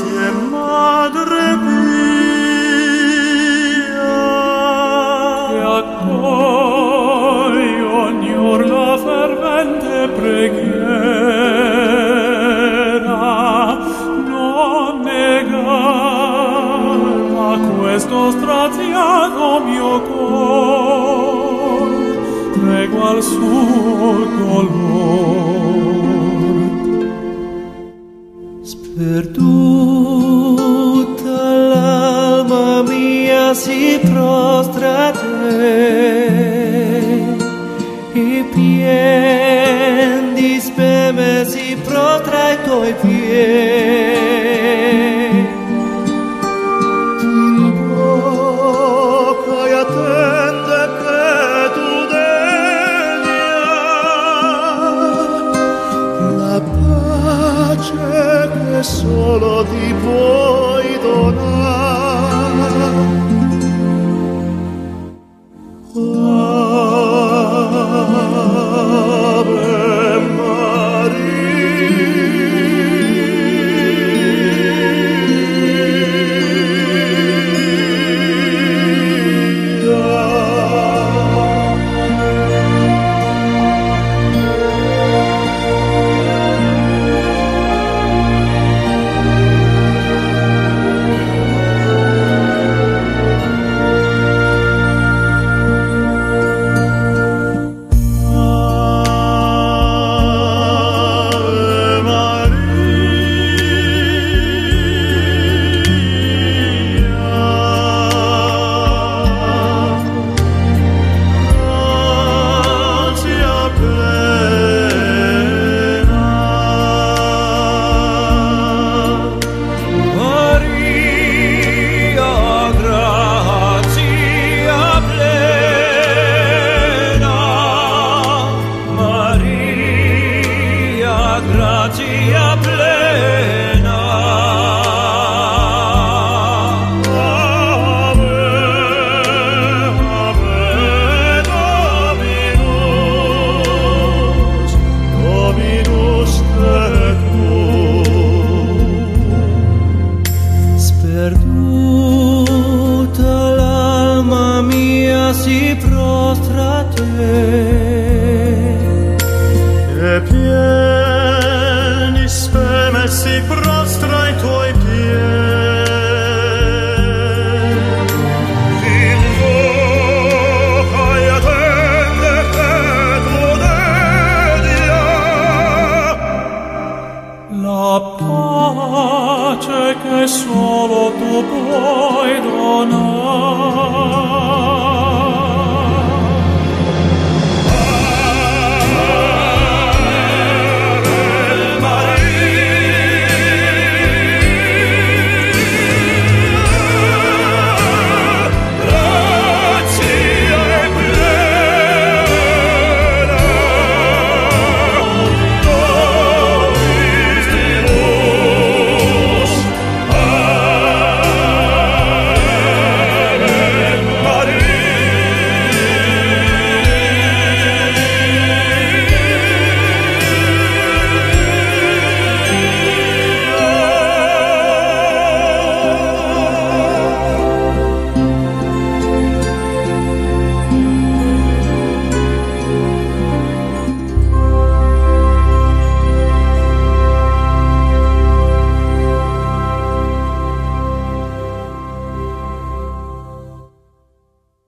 grazie, Madre mia, che accogli ogni or la fervente preghiera, non negar a questo straziato mio cor tregua al suo dolor. Sperduta l'alma mia si prostra a te, e pien di speme si prostra ai tuoi piedi. Ti invoca e attende che tu deglia la pace che solo ti puoi donare. Ave grazia plena. Ave, Ave Dominus, Dominus tecum. Sperduta l'alma mia si prostra a te, e pieni speme si prostra ai tuoi piedi. Invoca e attende che tu dedia la pace che solo tu puoi donare.